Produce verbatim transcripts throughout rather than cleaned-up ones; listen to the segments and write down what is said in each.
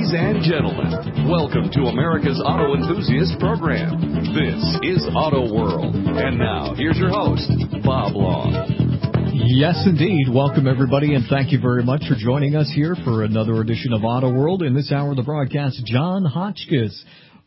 Ladies and gentlemen, welcome to America's Auto Enthusiast program. This is Auto World. And now, here's your host, Bob Long. Yes, indeed. Welcome, everybody, and thank you very much for joining us here for another edition of Auto World. In this hour of the broadcast, John Hotchkiss,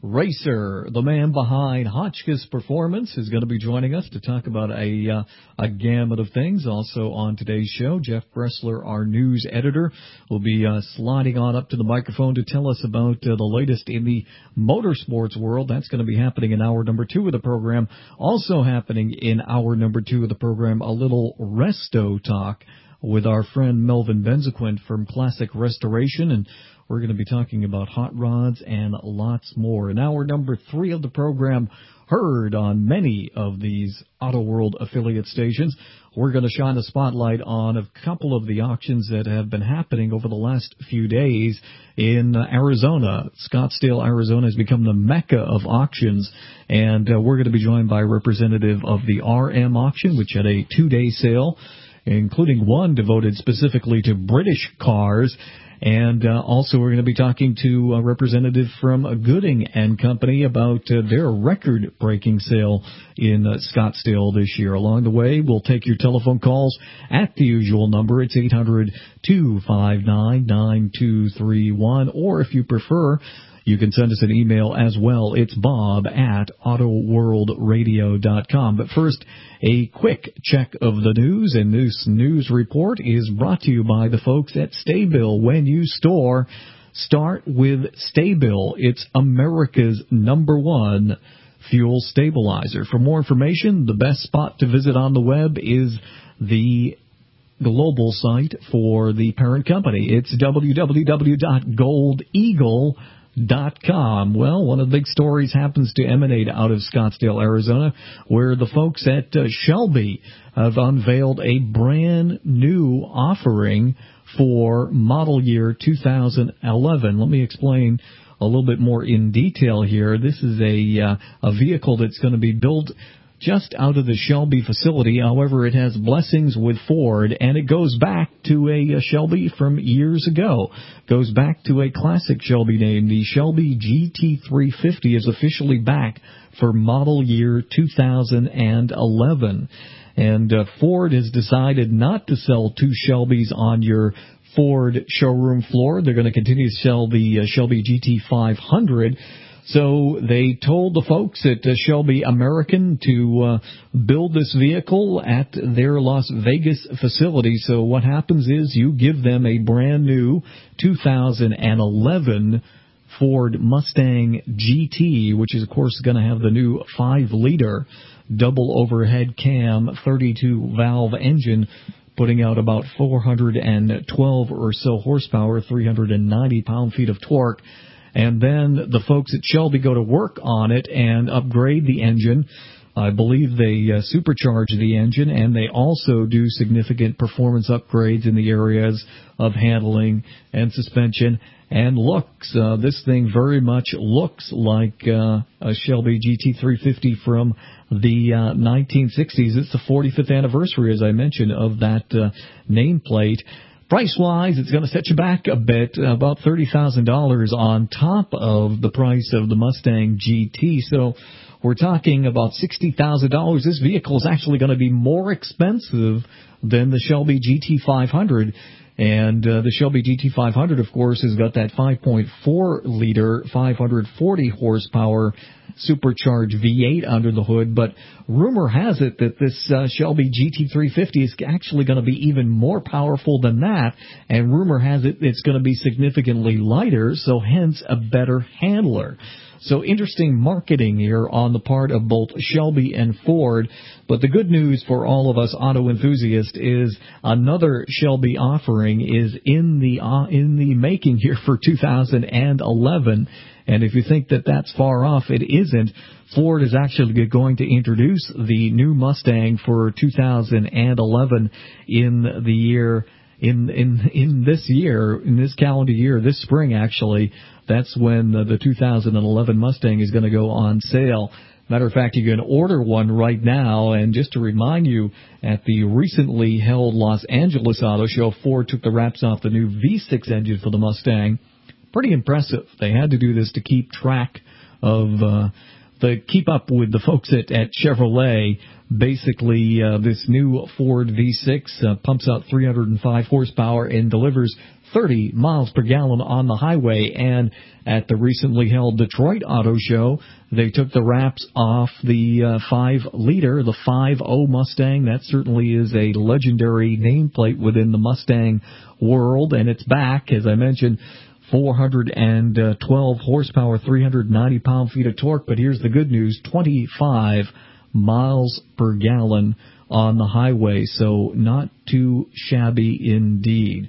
racer, the man behind Hotchkiss Performance, is going to be joining us to talk about a uh, a gamut of things. Also on today's show, Jeff Bressler, our news editor, will be uh, sliding on up to the microphone to tell us about uh, the latest in the motorsports world. That's going to be happening in hour number two of the program. Also happening in hour number two of the program, a little resto talk with our friend Melvin Benzaquin from Classic Restoration, and we're going to be talking about hot rods and lots more. In hour number three of the program, heard on many of these Auto World affiliate stations, we're going to shine a spotlight on a couple of the auctions that have been happening over the last few days in Arizona. Scottsdale, Arizona has become the mecca of auctions, and uh, we're going to be joined by a representative of the R M auction, which had a two-day sale, including one devoted specifically to British cars. And uh, also we're going to be talking to a representative from Gooding and Company about uh, their record-breaking sale in uh, Scottsdale this year. Along the way, we'll take your telephone calls at the usual number. It's eight hundred, two five nine, nine two three one, or if you prefer, you can send us an email as well. It's bob at autoworldradio dot com. But first, a quick check of the news, and this news report is brought to you by the folks at Sta-Bil. When you store, start with Sta-Bil. It's America's number one fuel stabilizer. For more information, the best spot to visit on the web is the global site for the parent company. It's w w w dot gold eagle dot com. Well, one of the big stories happens to emanate out of Scottsdale, Arizona, where the folks at uh, Shelby have unveiled a brand new offering for model year two thousand eleven. Let me explain a little bit more in detail here. This is a uh, a vehicle that's going to be built just out of the Shelby facility. However, it has blessings with Ford, and it goes back to a, a Shelby from years ago. Goes back to a classic Shelby name. The Shelby G T three fifty is officially back for model year two thousand eleven. And uh, Ford has decided not to sell two Shelbys on your Ford showroom floor. They're going to continue to sell the uh, Shelby G T five hundred. So they told the folks at uh, Shelby American to uh, build this vehicle at their Las Vegas facility. So what happens is you give them a brand new two thousand eleven Ford Mustang G T, which is, of course, going to have the new five liter double overhead cam thirty-two valve engine, putting out about four hundred twelve or so horsepower, three hundred ninety pound-feet of torque. And then the folks at Shelby go to work on it and upgrade the engine. I believe they uh, supercharge the engine, and they also do significant performance upgrades in the areas of handling and suspension and looks. Uh, this thing very much looks like uh, a Shelby G T three fifty from the uh, nineteen sixties. It's the forty-fifth anniversary, as I mentioned, of that uh, nameplate. Price-wise, it's going to set you back a bit, about thirty thousand dollars on top of the price of the Mustang G T. So we're talking about sixty thousand dollars. This vehicle is actually going to be more expensive than the Shelby G T five hundred. And uh, the Shelby G T five hundred, of course, has got that five point four liter, five hundred forty horsepower supercharged V eight under the hood. But rumor has it that this uh, Shelby G T three fifty is actually going to be even more powerful than that. And rumor has it it's going to be significantly lighter, so hence a better handler. So interesting marketing here on the part of both Shelby and Ford. But the good news for all of us auto enthusiasts is another Shelby offering is in the uh, in the making here for two thousand eleven. And if you think that that's far off, it isn't. Ford is actually going to introduce the new Mustang for two thousand eleven in the year in in in this year, in this calendar year, this spring actually. That's when the, the two thousand eleven Mustang is going to go on sale. Matter of fact, you can order one right now. And just to remind you, at the recently held Los Angeles Auto Show, Ford took the wraps off the new V six engine for the Mustang. pretty impressive. They had to do this to keep track of uh, the keep up with the folks at, at Chevrolet. Basically, uh, this new Ford V six uh, pumps out three hundred five horsepower and delivers thirty miles per gallon on the highway. And at the recently held Detroit Auto Show, they took the wraps off the uh, five liter, the five oh Mustang. That certainly is a legendary nameplate within the Mustang world, and it's back, as I mentioned, four hundred twelve horsepower, three hundred ninety pound-feet of torque. But here's the good news, twenty-five miles per gallon on the highway, so not too shabby indeed.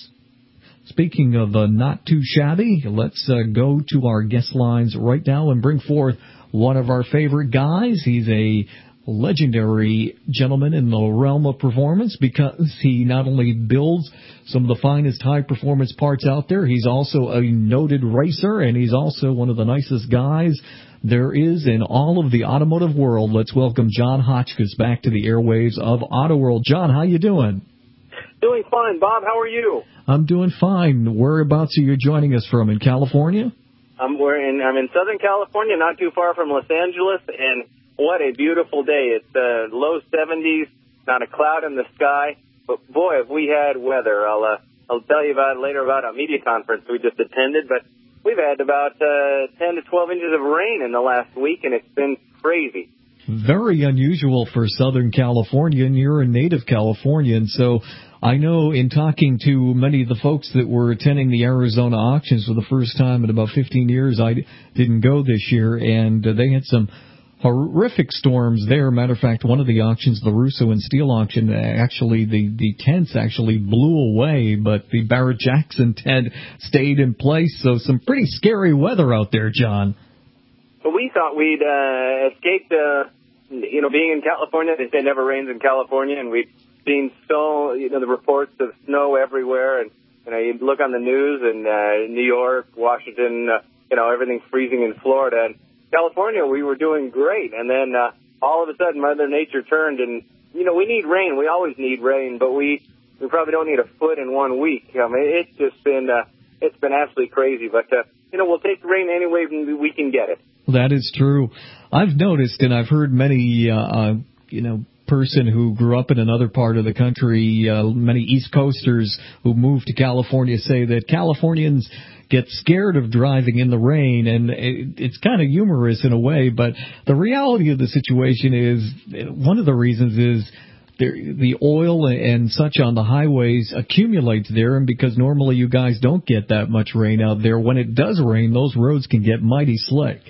Speaking of uh, not too shabby, let's uh, go to our guest lines right now and bring forth one of our favorite guys. He's a legendary gentleman in the realm of performance because he not only builds some of the finest high-performance parts out there, he's also a noted racer, and he's also one of the nicest guys there is in all of the automotive world. Let's welcome John Hotchkiss back to the airwaves of Auto World. John, how you doing? Doing fine, Bob. How are you? I'm doing fine. Whereabouts are you joining us from? In California? Um, we're in. I'm in Southern California, not too far from Los Angeles, and what a beautiful day. It's uh, low seventies, not a cloud in the sky. But boy, if we had weather. I'll uh, I'll tell you about later about a media conference we just attended. But we've had about uh, ten to twelve inches of rain in the last week, and it's been crazy. Very unusual for Southern California, and you're a native Californian, so I know in talking to many of the folks that were attending the Arizona auctions for the first time in about fifteen years, I didn't go this year, and uh, they had some horrific storms there. Matter of fact, one of the auctions, the Russo and Steel auction, actually the, the tents actually blew away, but the Barrett-Jackson tent stayed in place, so some pretty scary weather out there, John. Well, we thought we'd uh, escaped, uh, you know, being in California. They say it never rains in California, and we've seen so, you know, the reports of snow everywhere, and you know, you look on the news, and uh, New York, Washington, uh, you know, everything's freezing in Florida. And California, we were doing great, and then uh, all of a sudden, Mother Nature turned, and you know, we need rain. We always need rain, but we we probably don't need a foot in one week. I mean, it's just been uh, it's been absolutely crazy. But uh, you know, we'll take the rain any way we can get it. That is true. I've noticed, and I've heard many, uh, uh, you know, person who grew up in another part of the country, uh, many East Coasters who moved to California say that Californians get scared of driving in the rain, and it, it's kind of humorous in a way, but the reality of the situation is, one of the reasons is there, the oil and such on the highways accumulates there, and because normally you guys don't get that much rain out there, when it does rain, those roads can get mighty slick.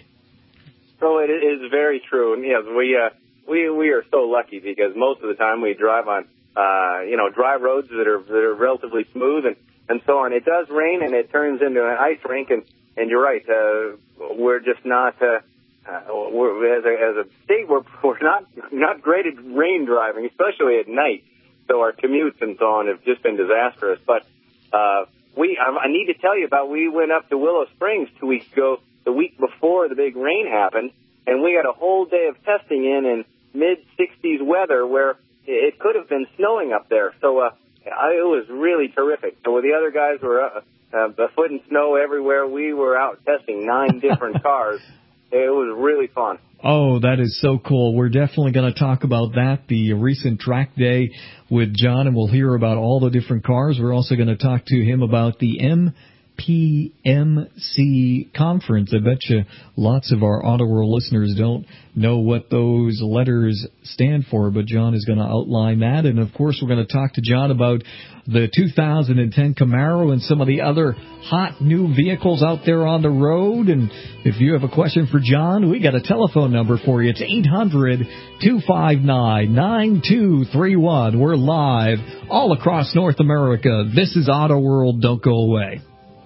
So it is very true, and yes, we uh, we we are so lucky because most of the time we drive on uh, you know dry roads that are that are relatively smooth and, and so on. It does rain and it turns into an ice rink, and, and you're right, uh, we're just not uh, uh, we're, as a as a state we're we're not not great at rain driving, especially at night. So our commutes and so on have just been disastrous. But uh, we I, I need to tell you about we went up to Willow Springs two weeks ago, the week before the big rain happened, and we had a whole day of testing in in mid sixties weather where it could have been snowing up there. So uh, it was really terrific. So the other guys were uh, uh, a foot in snow everywhere. We were out testing nine different cars. It was really fun. Oh, that is so cool. We're definitely going to talk about that, the recent track day with John, and we'll hear about all the different cars. We're also going to talk to him about the M P M C conference. I bet you lots of our Auto World listeners don't know what those letters stand for, but John is going to outline that. And, of course, we're going to talk to John about the two thousand ten Camaro and some of the other hot new vehicles out there on the road. And if you have a question for John, we got a telephone number for you. It's eight hundred, two five nine, nine two three one. We're live all across North America. This is Auto World. Don't go away.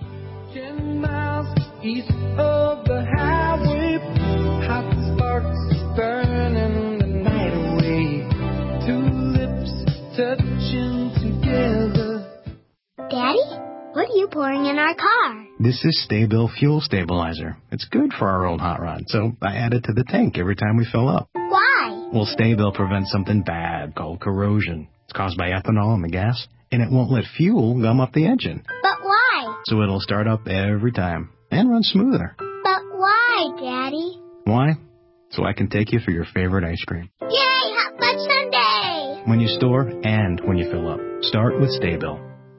East of the highway, hot sparks burning the night away. Two lips touching together. Daddy, what are you pouring in our car? This is Sta-Bil Fuel Stabilizer. It's good for our old hot rod, so I add it to the tank every time we fill up. Why? Well, Sta-Bil prevents something bad called corrosion. It's caused by ethanol in the gas, and it won't let fuel gum up the engine. But why? so it'll start up every time and run smoother. But why, Daddy? Why? So I can take you for your favorite ice cream. Yay, Hot Fudge Sundae! When you store and when you fill up. Start with Staybill.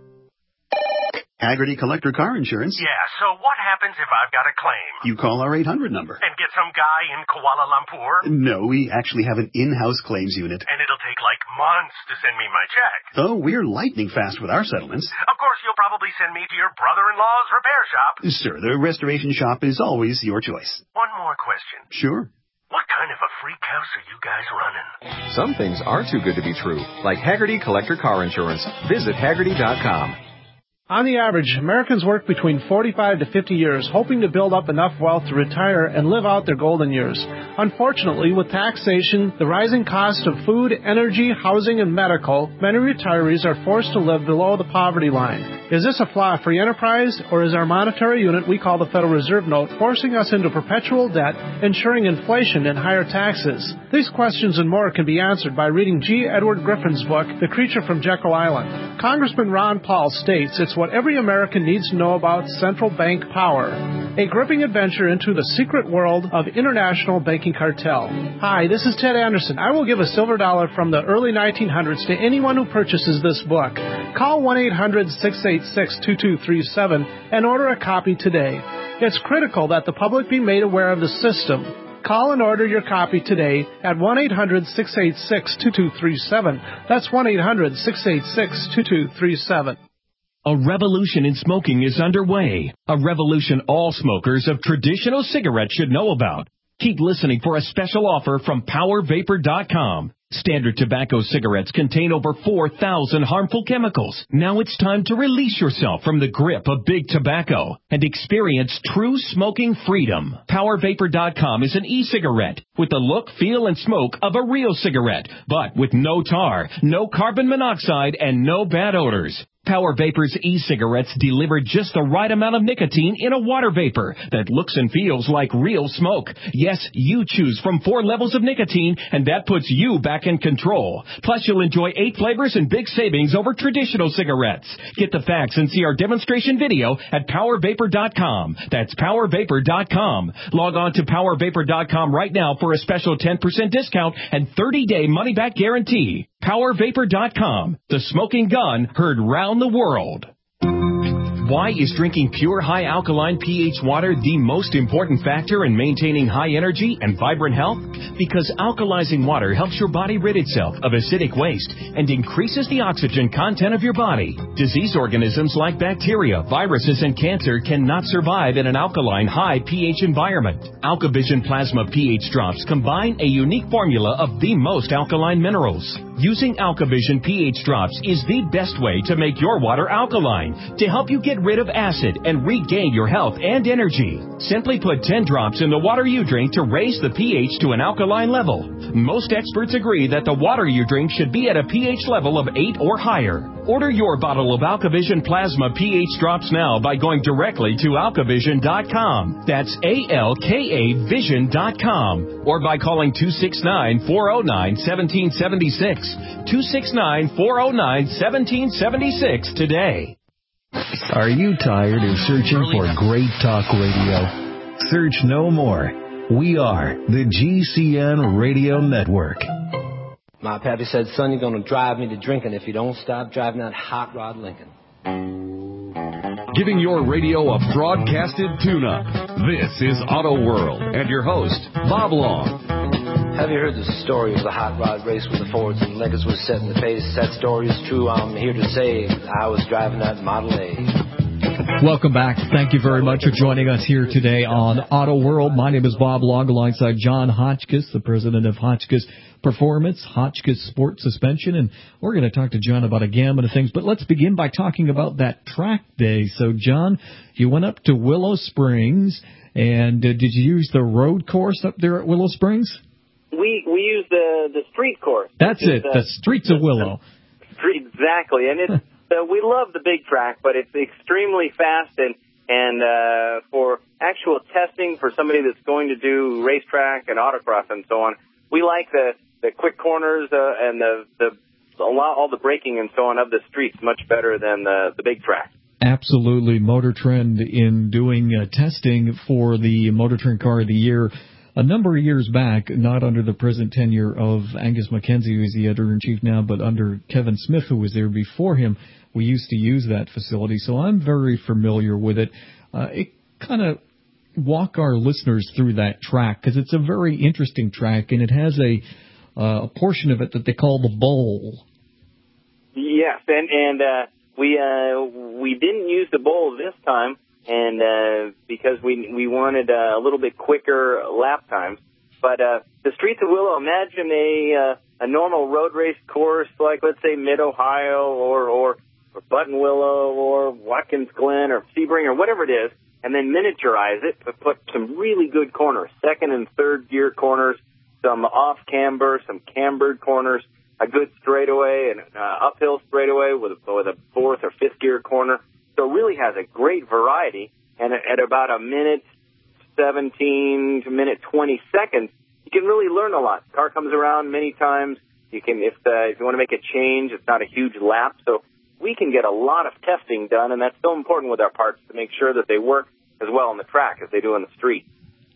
Haggerty Collector Car Insurance. Yeah, so what happens if I've got a claim? You call our eight hundred number. And get some guy in Kuala Lumpur? No, we actually have an in-house claims unit. And it'll take like months to send me my check. Oh, we're lightning fast with our settlements. Of course, you'll probably send me to your brother-in-law's repair shop. Sir, the restoration shop is always your choice. One more question. Sure. What kind of a freak house are you guys running? Some things are too good to be true, like Haggerty Collector Car Insurance. Visit Haggerty dot com. On the average, Americans work between forty-five to fifty years, hoping to build up enough wealth to retire and live out their golden years. Unfortunately, with taxation, the rising cost of food, energy, housing, and medical, many retirees are forced to live below the poverty line. Is this a flaw free enterprise, or is our monetary unit we call the Federal Reserve Note forcing us into perpetual debt, ensuring inflation and higher taxes? These questions and more can be answered by reading G. Edward Griffin's book, The Creature from Jekyll Island. Congressman Ron Paul states it's what every American needs to know about central bank power. A gripping adventure into the secret world of international banking cartel. Hi, this is Ted Anderson. I will give a silver dollar from the early nineteen hundreds to anyone who purchases this book. Call one eight hundred six eight six two two three seven and order a copy today. It's critical that the public be made aware of the system. Call and order your copy today at one eight hundred six eight six two two three seven. That's one eight hundred six eight six two two three seven. A revolution in smoking is underway. A revolution all smokers of traditional cigarettes should know about. Keep listening for a special offer from Power Vapor dot com. Standard tobacco cigarettes contain over four thousand harmful chemicals. Now it's time to release yourself from the grip of big tobacco and experience true smoking freedom. Power Vapor dot com is an e-cigarette with the look, feel, and smoke of a real cigarette, but with no tar, no carbon monoxide, and no bad odors. Power Vapor's e-cigarettes deliver just the right amount of nicotine in a water vapor that looks and feels like real smoke. Yes, you choose from four levels of nicotine, and that puts you back in control. Plus, you'll enjoy eight flavors and big savings over traditional cigarettes. Get the facts and see our demonstration video at Power Vapor dot com. That's Power Vapor dot com. Log on to Power Vapor dot com right now for a special ten percent discount and thirty-day money-back guarantee. Power Vapor dot com. The smoking gun heard round the world. Why is drinking pure high alkaline pH water the most important factor in maintaining high energy and vibrant health? Because alkalizing water helps your body rid itself of acidic waste and increases the oxygen content of your body. Disease organisms like bacteria, viruses, and cancer cannot survive in an alkaline high pH environment. AlkaVision Plasma pH drops combine a unique formula of the most alkaline minerals. Using AlkaVision pH drops is the best way to make your water alkaline to help you get rid of acid and regain your health and energy. Simply put ten drops in the water you drink to raise the pH to an alkaline level. Most experts agree that the water you drink should be at a pH level of eight or higher. Order your bottle of AlkaVision Plasma pH drops now by going directly to Alka Vision dot com. That's A L K A Vision dot com. Or by calling two six nine, four oh nine, one seven seven six. two six nine, four oh nine, one seven seven six today. Are you tired of searching for great talk radio? Search no more. We are the G C N Radio Network. My pappy said, son, you're going to drive me to drinking if you don't stop driving that hot rod Lincoln. Giving your radio a broadcasted tune-up. This is Auto World and your host, Bob Long. Have you heard the story of the hot rod race with the Fords and Lincolns was set in the pace? That story is true. I'm here to say I was driving that Model A. Welcome back. Thank you very much for joining us here today on Auto World. My name is Bob Long alongside John Hotchkiss, the president of Hotchkiss Performance, Hotchkiss Sport Suspension, and we're going to talk to John about a gamut of things. But let's begin by talking about that track day. So, John, you went up to Willow Springs, and uh, did you use the road course up there at Willow Springs? We we used the the street course. That's it, the, the streets of Willow. Street, exactly, and it's uh, we love the big track, but it's extremely fast, and and uh, for actual testing for somebody that's going to do racetrack and autocross and so on, we like the the quick corners uh, and the the a lot, all the braking and so on of the streets much better than the the big track. Absolutely. Motor Trend, in doing uh, testing for the Motor Trend Car of the Year a number of years back, not under the present tenure of Angus Mackenzie, who's the editor-in-chief now, but under Kevin Smith, who was there before him, we used to use that facility. So I'm very familiar with it. Uh, it kind of walk our listeners through that track, because it's a very interesting track, and it has a, uh, a portion of it that they call the bowl. Yes, and, and uh, we uh, we didn't use the bowl this time, and uh, because we we wanted uh, a little bit quicker lap times. But uh, the Streets of Willow, imagine a uh, a normal road race course like, let's say, Mid-Ohio or, or, or Buttonwillow or Watkins Glen or Sebring or whatever it is, and then miniaturize it to put some really good corners, second and third gear corners, some off-camber, some cambered corners, a good straightaway, and uh, uphill straightaway with a, with a fourth or fifth gear corner. So it really has a great variety, and at about a minute seventeen to minute twenty seconds, you can really learn a lot. The car comes around many times. You can, if uh, if you want to make a change, it's not a huge lap, so we can get a lot of testing done, and that's so important with our parts to make sure that they work as well on the track as they do on the street.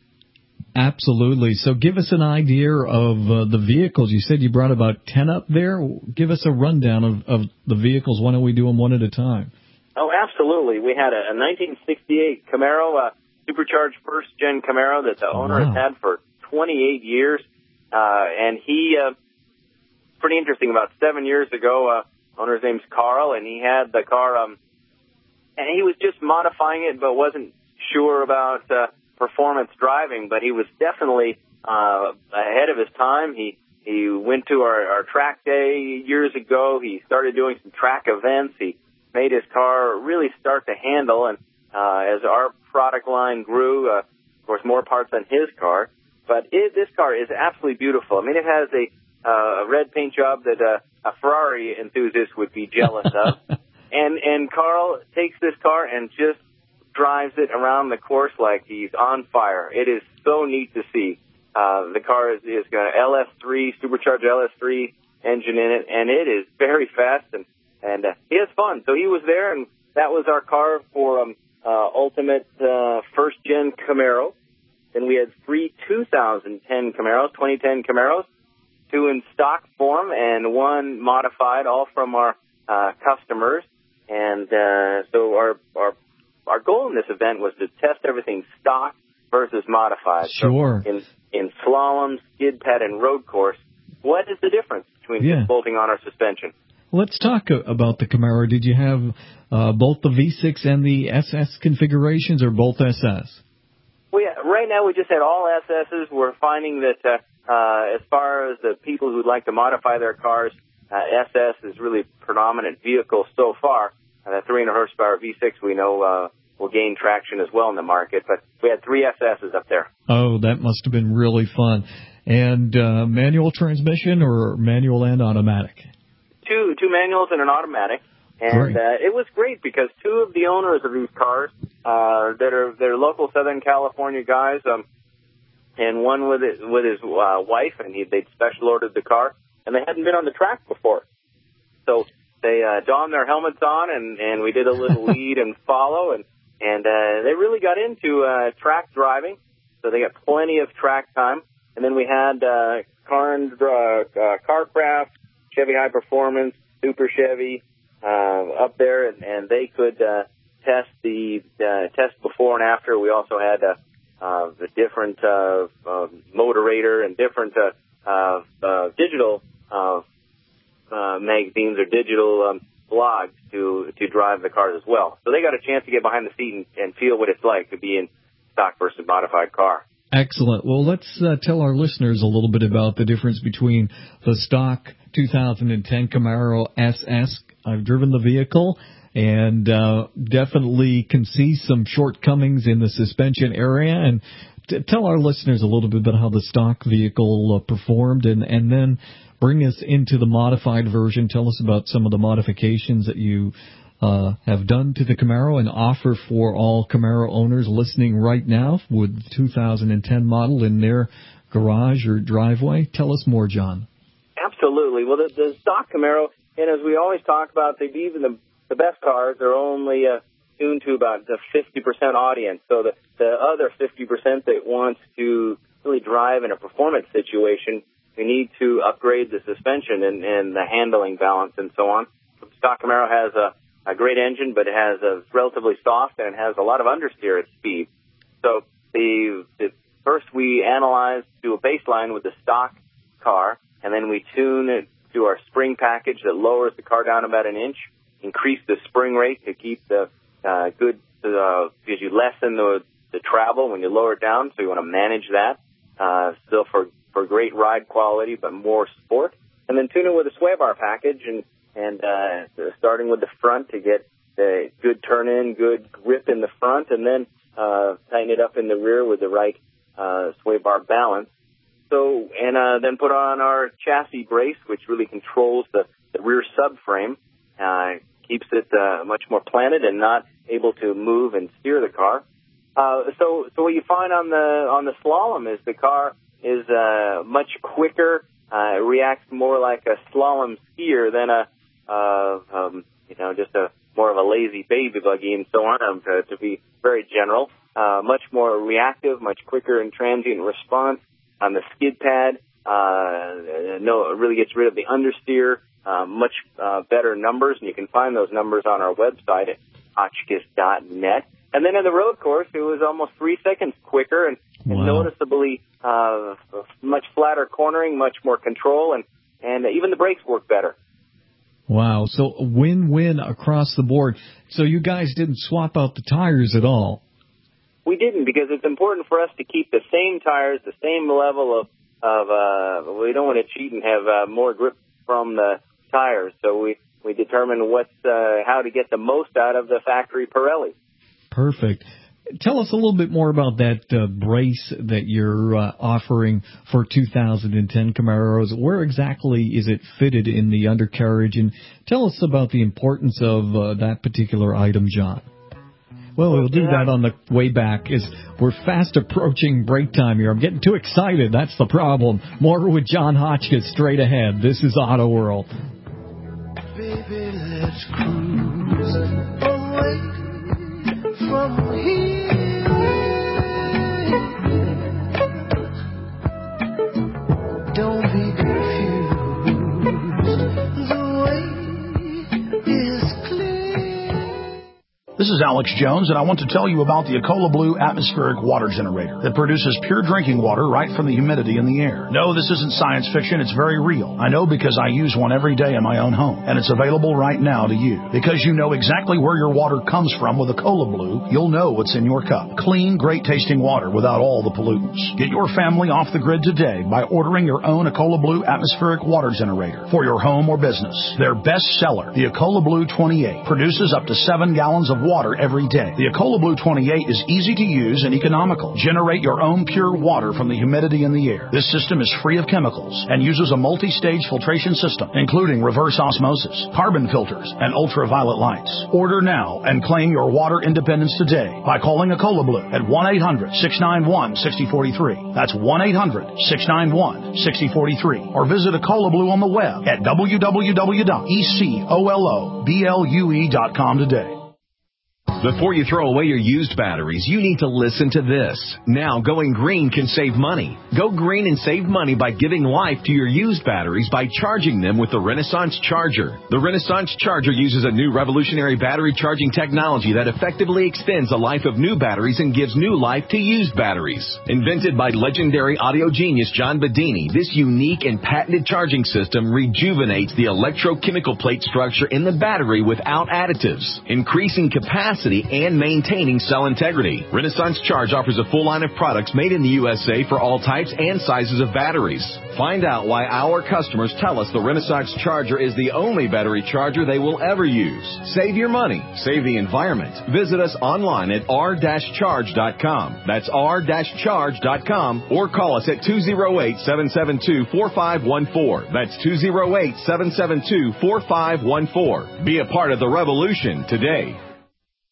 Absolutely. So give us an idea of uh, the vehicles. You said you brought about ten up there. Give us a rundown of, of the vehicles. Why don't we do them one at a time? Oh, absolutely. We had a, a nineteen sixty-eight Camaro, a supercharged first-gen Camaro that the owner wow. has had for twenty-eight years. Uh, and he, uh, pretty interesting, about seven years ago, uh, owner's name's Carl, and he had the car, um, and he was just modifying it, but wasn't sure about uh, performance driving, but he was definitely uh, ahead of his time. He he went to our, our track day years ago. He started doing some track events. He made his car really start to handle, and uh, as our product line grew, uh, of course, more parts on his car. But it, this car is absolutely beautiful. I mean, it has a, uh, a red paint job that uh, a Ferrari enthusiast would be jealous of. And and Carl takes this car and just drives it around the course like he's on fire. It is so neat to see. Uh, the car is, is got an L S three, supercharged L S three engine in it, and it is very fast, and, and uh, he has fun. So he was there, and that was our car for um, uh, Ultimate uh, first-gen Camaro. Then we had three two thousand ten Camaros, twenty ten Camaros, two in stock form and one modified, all from our uh, customers. And uh, so our, our our goal in this event was to test everything stock versus modified. Sure. So in in slalom, skid pad, and road course, what is the difference between yeah. just bolting on our suspension? Let's talk about the Camaro. Did you have uh, both the V six and the S S configurations, or both S S? Well, yeah, right now we just had all S S's. We're finding that uh, uh, as far as the people who'd like to modify their cars, uh, S S is really predominant vehicle so far. Uh, that three hundred horsepower V six we know uh, will gain traction as well in the market, but we had three S S's up there. Oh, that must have been really fun. And uh, manual transmission or manual and automatic? Two two manuals and an automatic. And uh, it was great because two of the owners of these cars uh, that are they're local Southern California guys, um, and one with his, with his uh, wife, and he, they'd special ordered the car, and they hadn't been on the track before. So they uh, donned their helmets on, and, and we did a little lead and follow, and, and uh, they really got into uh, track driving, so they got plenty of track time. And then we had uh, Carn, uh, uh, Carcraft, Chevy High Performance, Super Chevy, Uh, up there, and, and they could uh, test the uh, test before and after. We also had uh, uh, the different uh, uh, Motorator and different uh, uh, uh, digital uh, uh, magazines or digital um, blogs to to drive the cars as well. So they got a chance to get behind the seat and, and feel what it's like to be in stock versus modified car. Excellent. Well, let's uh, tell our listeners a little bit about the difference between the stock two thousand ten Camaro S S. I've driven the vehicle and uh, definitely can see some shortcomings in the suspension area. And t- tell our listeners a little bit about how the stock vehicle uh, performed, and, and then bring us into the modified version. Tell us about some of the modifications that you uh, have done to the Camaro and offer for all Camaro owners listening right now with the two thousand ten model in their garage or driveway. Tell us more, John. Absolutely. Well, the, the stock Camaro, and as we always talk about, they even the, the best cars are only uh, tuned to about the fifty percent audience. So the, the other fifty percent that wants to really drive in a performance situation, we need to upgrade the suspension and, and the handling balance and so on. Stock Camaro has a, a great engine, but it has a relatively soft and it has a lot of understeer at speed. So the, the first we analyze, do a baseline with the stock car, and then we tune it to our spring package that lowers the car down about an inch, increase the spring rate to keep the uh, good, uh, because you lessen the, the travel when you lower it down, so you want to manage that, uh, still for, for great ride quality, but more sport. And then tune it with a sway bar package, and, and uh, starting with the front to get the good turn-in, good grip in the front, and then uh, tighten it up in the rear with the right uh, sway bar balance. So, and uh, then put on our chassis brace, which really controls the, the rear subframe, uh, keeps it uh, much more planted and not able to move and steer the car. Uh, so, so what you find on the on the slalom is the car is uh, much quicker, uh, reacts more like a slalom skier than a uh, um, you know just a more of a lazy baby buggy and so on. Um, to, to be very general, uh, much more reactive, much quicker in transient response. On the skid pad, uh, no, it really gets rid of the understeer, uh, much uh, better numbers, and you can find those numbers on our website at hotchkiss dot net. And then in the road course, it was almost three seconds quicker and, and wow. noticeably uh, much flatter cornering, much more control, and, and even the brakes work better. Wow, so win-win across the board. So you guys didn't swap out the tires at all? We didn't, because it's important for us to keep the same tires, the same level of, of uh, we don't want to cheat and have uh, more grip from the tires. So we, we determine what's, uh, how to get the most out of the factory Pirelli. Perfect. Tell us a little bit more about that uh, brace that you're uh, offering for two thousand ten Camaros. Where exactly is it fitted in the undercarriage? And tell us about the importance of uh, that particular item, John. Well, we'll do that on the way back as we're fast approaching break time here. I'm getting too excited. That's the problem. More with John Hotchkiss straight ahead. This is Auto World. Baby, let's cruise away from here. Don't be confused. The way is clear. This is Alex Jones, and I want to tell you about the Ecola Blue atmospheric water generator that produces pure drinking water right from the humidity in the air. No, this isn't science fiction. It's very real. I know because I use one every day in my own home, and it's available right now to you. Because you know exactly where your water comes from with Ecola Blue, you'll know what's in your cup. Clean, great-tasting water without all the pollutants. Get your family off the grid today by ordering your own Ecola Blue atmospheric water generator for your home or business. Their best seller, the Ecola Blue twenty-eight, produces up to seven gallons of water every day. The Ecola Blue twenty-eight is easy to use and economical. Generate your own pure water from the humidity in the air. This system is free of chemicals and uses a multi-stage filtration system, including reverse osmosis, carbon filters, and ultraviolet lights. Order now and claim your water independence today by calling Ecola Blue at one eight hundred, six nine one, six zero four three. That's one eight hundred, six nine one, six zero four three. Or visit Ecola Blue on the web at w w w dot ecola blue dot com today. Before you throw away your used batteries, you need to listen to this. Now, going green can save money. Go green and save money by giving life to your used batteries by charging them with the Renaissance Charger. The Renaissance Charger uses a new revolutionary battery charging technology that effectively extends the life of new batteries and gives new life to used batteries. Invented by legendary audio genius John Bedini, this unique and patented charging system rejuvenates the electrochemical plate structure in the battery without additives, increasing capacity and maintaining cell integrity. Renaissance Charge offers a full line of products made in the U S A for all types and sizes of batteries. Find out why our customers tell us the Renaissance Charger is the only battery charger they will ever use. Save your money. Save the environment. Visit us online at r dash charge dot com. That's r dash charge dot com, or call us at two oh eight, seven seven two, four five one four. That's two oh eight, seven seven two, four five one four. Be a part of the revolution today.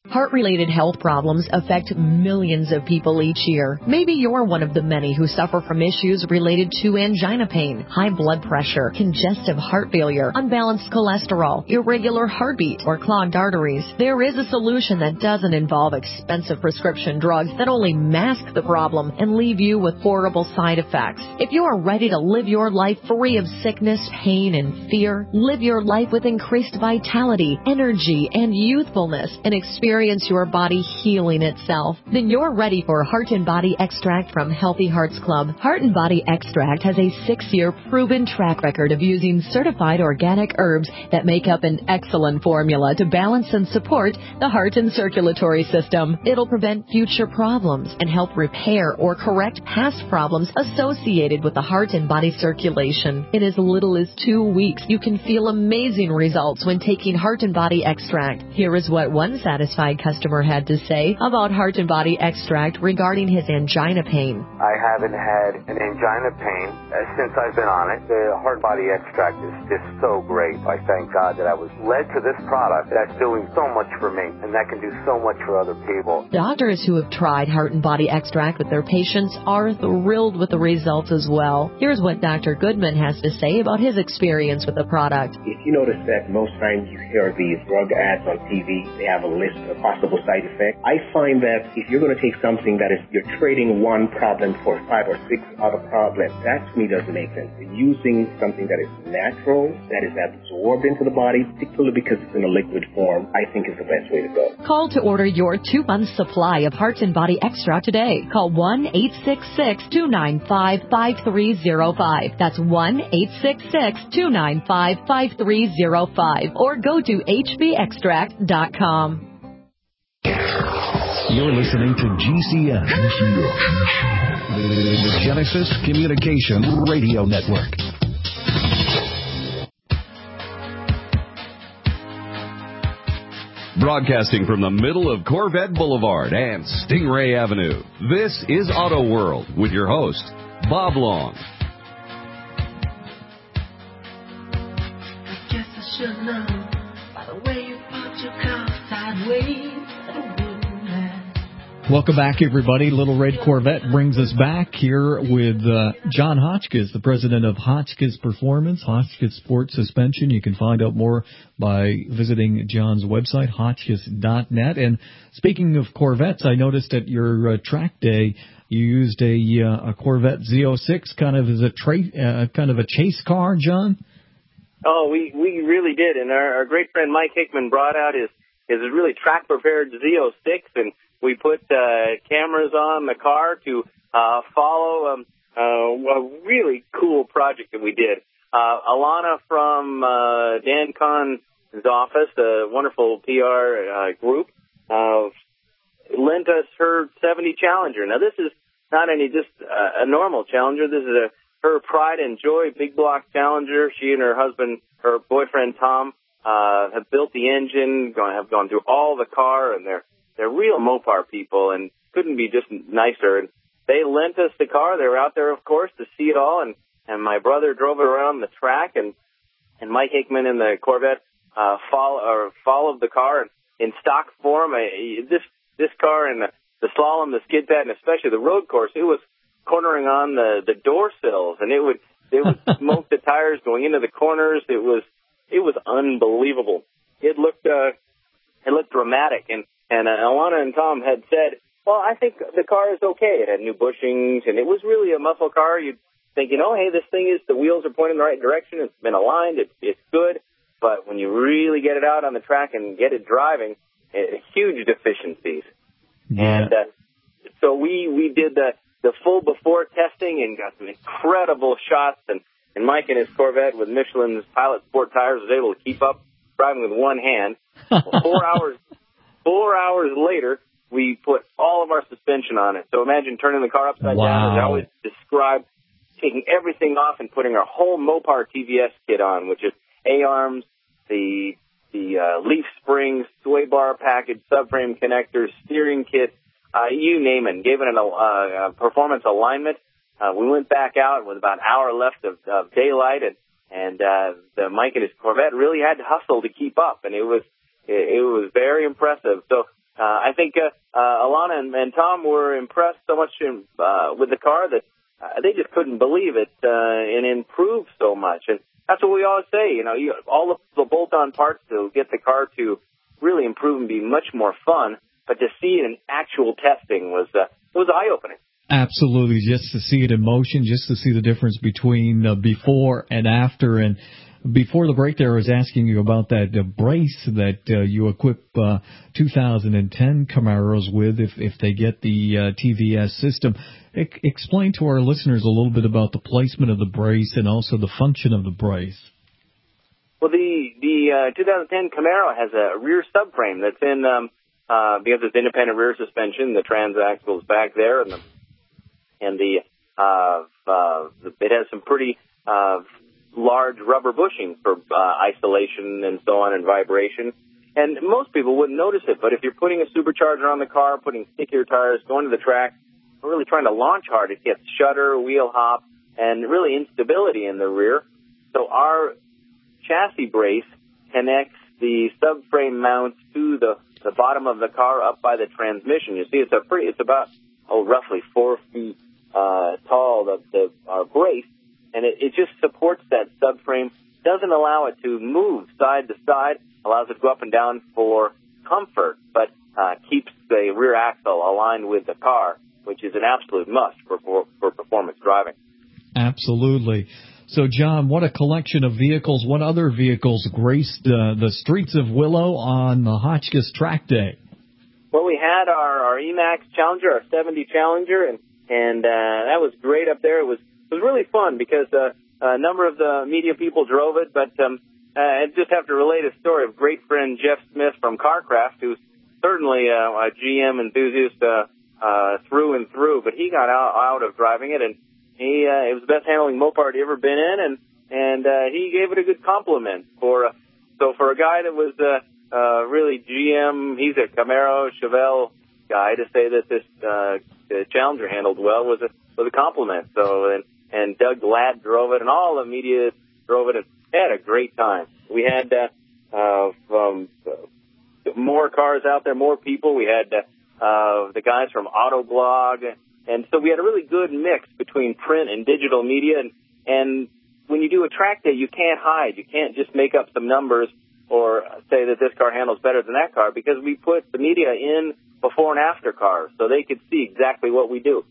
Heart-related health problems affect millions of people each year. Maybe you're one of the many who suffer from issues related to angina pain, high blood pressure, congestive heart failure, unbalanced cholesterol, irregular heartbeat, or clogged arteries. There is a solution that doesn't involve expensive prescription drugs that only mask the problem and leave you with horrible side effects. If you are ready to live your life free of sickness, pain, and fear, live your life with increased vitality, energy, and youthfulness, and experience your body healing itself, then you're ready for Heart and Body Extract from Healthy Hearts Club. Heart and Body Extract has a six-year proven track record of using certified organic herbs that make up an excellent formula to balance and support the heart and circulatory system. It'll prevent future problems and help repair or correct past problems associated with the heart and body circulation. In as little as two weeks, you can feel amazing results when taking Heart and Body Extract. Here is what one satisfied customer had to say about Heart and Body Extract regarding his angina pain. I haven't had an angina pain uh, since I've been on it. The Heart and Body Extract is just so great. I thank God that I was led to this product that's doing so much for me, and that can do so much for other people. Doctors who have tried Heart and Body Extract with their patients are thrilled with the results as well. Here's what Doctor Goodman has to say about his experience with the product. If you notice that most times you hear these drug ads on T V, they have a list of possible side effects. I find that if you're going to take something that is, you're trading one problem for five or six other problems, that to me doesn't make sense. Using something that is natural, that is absorbed into the body, particularly because it's in a liquid form, I think is the best way to go. Call to order your two-month supply of Heart and Body Extra today. Call one eight six six, two nine five, five three zero five. That's one eight six six, two nine five, five three zero five. Or go to h b extract dot com. You're listening to G C N, the Genesis Communication Radio Network. Broadcasting from the middle of Corvette Boulevard and Stingray Avenue, this is Auto World with your host, Bob Long. I guess I should know by the way you parked your car sideways. Welcome back, everybody. Little Red Corvette brings us back here with uh, John Hotchkiss, the president of Hotchkiss Performance, Hotchkiss Sports Suspension. You can find out more by visiting John's website, hotchkiss dot net. And speaking of Corvettes, I noticed at your uh, track day you used a, uh, a Corvette Z oh six kind of as a tra- uh, kind of a chase car, John. Oh, we we really did, and our, our great friend Mike Hickman brought out his his really track prepared Z oh six, and we put uh, cameras on the car to uh, follow um, uh, a really cool project that we did. Uh, Alana from uh, Dan Kahn's office, a wonderful P R uh, group, uh, lent us her seventy Challenger. Now, this is not any just uh, a normal Challenger. This is a her pride and joy big block Challenger. She and her husband, her boyfriend Tom, uh, have built the engine, gone, have gone through all the car, and they're They're real Mopar people and couldn't be just nicer. And they lent us the car. They were out there, of course, to see it all. And, and my brother drove it around the track. And, and Mike Hickman in the Corvette uh, follow, or followed the car in, in stock form. I, this this car and the, the slalom, the skid pad, and especially the road course, it was cornering on the, the door sills. And it would it would smoke the tires going into the corners. It was it was unbelievable. It looked uh, it looked dramatic. And And uh, Alana and Tom had said, well, I think the car is okay. It had new bushings, and it was really a muscle car. You'd think, you know, hey, this thing is, the wheels are pointing in the right direction. It's been aligned. It's, it's good. But when you really get it out on the track and get it driving, it, huge deficiencies. Yeah. And uh, so we, we did the, the full before testing and got some incredible shots. And, and Mike in his Corvette with Michelin's Pilot Sport tires was able to keep up driving with one hand. Four hours Four hours later, we put all of our suspension on it. So imagine turning the car upside wow. down, as I always describe, taking everything off and putting our whole Mopar T V S kit on, which is A-arms, the the uh, leaf springs, sway bar package, subframe connectors, steering kit, uh, you name it. Gave it an, uh, a performance alignment. Uh, we went back out with about an hour left of, of daylight, and, and uh, the Mike and his Corvette really had to hustle to keep up, and it was It was very impressive. So uh, I think uh, uh, Alana and, and Tom were impressed so much in, uh, with the car that uh, they just couldn't believe it uh, and improved so much. And that's what we always say, you know, you, all of the bolt-on parts to get the car to really improve and be much more fun, but to see it in actual testing was uh, was eye-opening. Absolutely, just to see it in motion, just to see the difference between uh, before and after. And before the break there, I was asking you about that uh, brace that uh, you equip uh, two thousand ten Camaros with if, if they get the uh, T V S system. E- explain to our listeners a little bit about the placement of the brace and also the function of the brace. Well, the the uh, two thousand ten Camaro has a rear subframe that's in, um, uh, because it's independent rear suspension, the transaxle is back there, and the, and the, uh, uh, it has some pretty, uh, large rubber bushing for, uh, isolation and so on and vibration. And most people wouldn't notice it, but if you're putting a supercharger on the car, putting stickier tires, going to the track, really trying to launch hard, it gets shudder, wheel hop, and really instability in the rear. So our chassis brace connects the subframe mounts to the, the bottom of the car up by the transmission. You see, it's a pretty, it's about, oh, roughly four feet, uh, tall, the, the, uh, brace, and it, it just supports that subframe, doesn't allow it to move side to side, allows it to go up and down for comfort, but, uh, keeps the rear axle aligned with the car, which is an absolute must for, for, for performance driving. Absolutely. So, John, what a collection of vehicles. What other vehicles graced uh, the streets of Willow on the Hotchkiss Track Day? Well, we had our, our E MAX Challenger, our seventy Challenger, and and uh, that was great up there. It was it was really fun because uh, a number of the media people drove it, but um, uh, I just have to relate a story of great friend Jeff Smith from CarCraft, who's certainly uh, a G M enthusiast uh, uh, through and through, but he got out, out of driving it, and He, uh, it was the best handling Mopar he'd ever been in, and, and, uh, he gave it a good compliment for, uh, so for a guy that was, uh, uh, really G M, he's a Camaro, Chevelle guy, to say that this, uh, Challenger handled well was a, was a compliment. So, and, and Doug Ladd drove it, and all the media drove it, and they had a great time. We had, uh, uh, um, more cars out there, more people. We had, uh, uh the guys from Autoblog. And so we had a really good mix between print and digital media. And, and when you do a track day, you can't hide. You can't just make up some numbers or say that this car handles better than that car, because we put the media in before and after cars so they could see exactly what we do.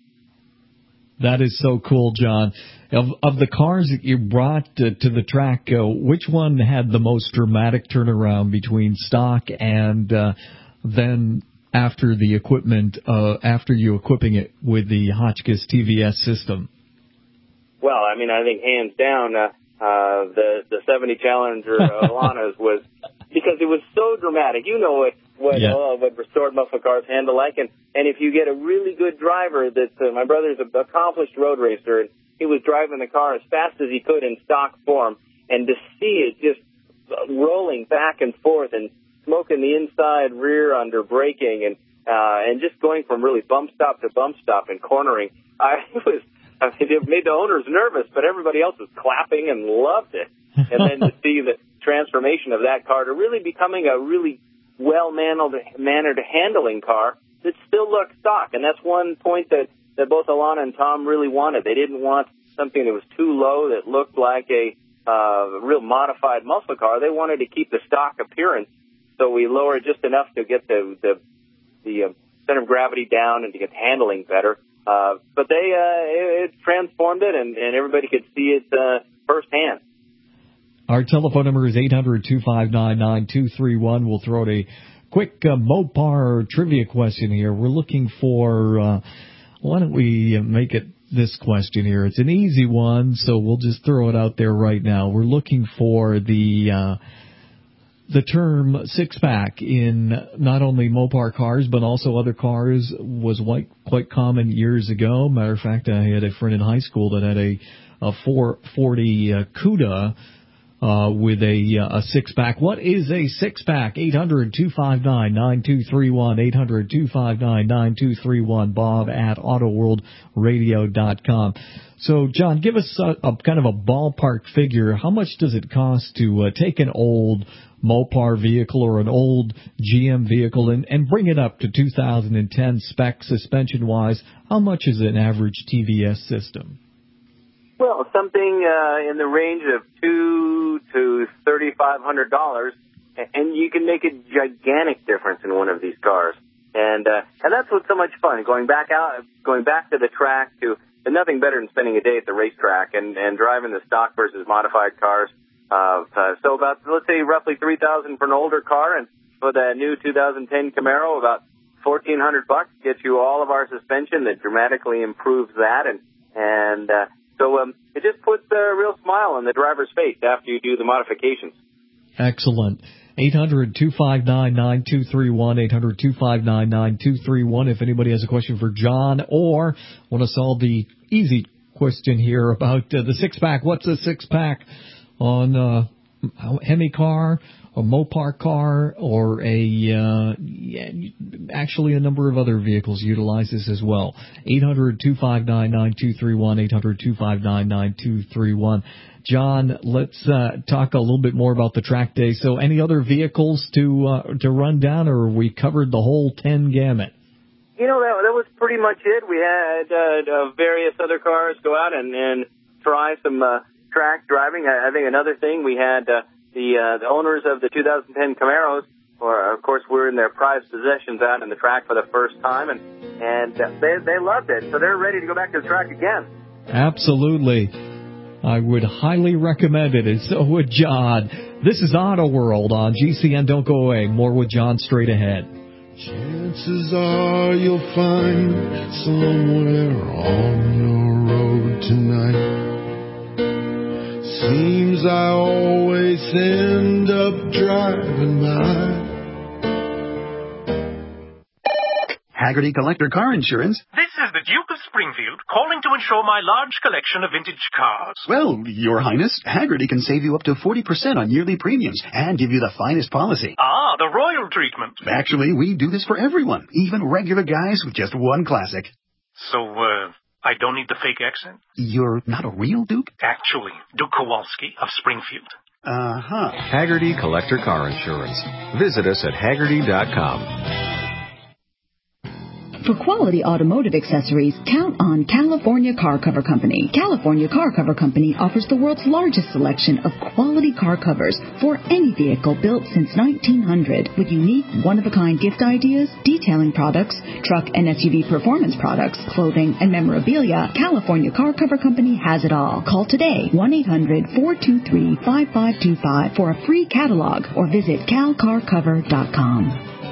That is so cool, John. Of, of the cars that you brought to, to the track, uh, which one had the most dramatic turnaround between stock and uh, then after the equipment, uh, after you equipping it with the Hotchkiss T V S system? Well, I mean, I think hands down, uh, uh, the, the seventy Challenger uh, Alana's was, because it was so dramatic. You know what, what, yeah. uh, what restored muscle cars handle like, and, and if you get a really good driver that, uh, my brother's an accomplished road racer, and he was driving the car as fast as he could in stock form, and to see it just rolling back and forth and smoking the inside rear under braking, and uh, and just going from really bump stop to bump stop and cornering. I it was I mean, it made the owners nervous, but everybody else was clapping and loved it. And then to see the transformation of that car to really becoming a really well-mannered mannered handling car that still looks stock. And that's one point that, that both Alana and Tom really wanted. They didn't want something that was too low that looked like a uh, real modified muscle car. They wanted to keep the stock appearance. So we lowered just enough to get the the, the uh, center of gravity down and to get handling better. Uh, but they uh, it, it transformed it, and, and everybody could see it uh, firsthand. Our telephone number is eight hundred, two five nine, nine two three one. We'll throw out a quick uh, Mopar trivia question here. We're looking for, uh, why don't we make it this question here? It's an easy one, so we'll just throw it out there right now. We're looking for the... Uh, The term six-pack in not only Mopar cars but also other cars was quite, quite common years ago. Matter of fact, I had a friend in high school that had a, a four forty uh, Cuda uh, with a, uh, a six-pack. What is a six-pack? eight hundred, two five nine, nine two three one, eight hundred, two five nine, nine two three one, Bob at auto world radio dot com. So, John, give us a, a kind of a ballpark figure. How much does it cost to uh, take an old Mopar vehicle or an old G M vehicle and, and bring it up to two thousand ten spec suspension-wise, how much is an average T V S system? Well, something uh, in the range of two to thirty-five hundred dollars, and you can make a gigantic difference in one of these cars. And uh, and that's what's so much fun. Going back out, going back to the track, to and nothing better than spending a day at the racetrack and, and driving the stock versus modified cars. Uh, uh, so about let's say roughly three thousand for an older car, and for the new two thousand ten Camaro, about fourteen hundred bucks gets you all of our suspension that dramatically improves that, and and uh, so um, it just puts a real smile on the driver's face after you do the modifications. Excellent. eight hundred, two five nine, nine two three one, eight hundred, two five nine, nine two three one. If anybody has a question for John or want to solve the easy question here about uh, the six-pack, what's a six-pack on uh, a Hemi car, a Mopar car, or a uh, yeah, actually a number of other vehicles utilize this as well. eight hundred, two five nine, nine two three one, eight hundred, two five nine, nine two three one. John, let's uh, talk a little bit more about the track day. So any other vehicles to uh, to run down, or we covered the whole ten gamut? You know, that, that was pretty much it. We had uh, uh, various other cars go out and, and try some uh, track driving. I, I think another thing, we had uh, the, uh, the owners of the two thousand ten Camaros, or of course we're in their prized possessions out in the track for the first time, and, and uh, they, they loved it. So they're ready to go back to the track again. Absolutely. I would highly recommend it, and so would John. This is Auto World on G C N. Don't go away. More with John straight ahead. Chances are you'll find somewhere on your road tonight. Seems I always end up driving by. Haggerty Collector Car Insurance. This is the Duke of Springfield calling to insure my large collection of vintage cars. Well, Your Highness, Haggerty can save you up to forty percent on yearly premiums and give you the finest policy. Ah, the royal treatment. Actually, we do this for everyone, even regular guys with just one classic. So, uh, I don't need the fake accent? You're not a real Duke? Actually, Duke Kowalski of Springfield. Uh-huh. Haggerty Collector Car Insurance. Visit us at Haggerty dot com. For quality automotive accessories, count on California Car Cover Company. California Car Cover Company offers the world's largest selection of quality car covers for any vehicle built since nineteen hundred. With unique, one-of-a-kind gift ideas, detailing products, truck and S U V performance products, clothing, and memorabilia, California Car Cover Company has it all. Call today, one eight hundred, four two three, five five two five for a free catalog or visit cal car cover dot com.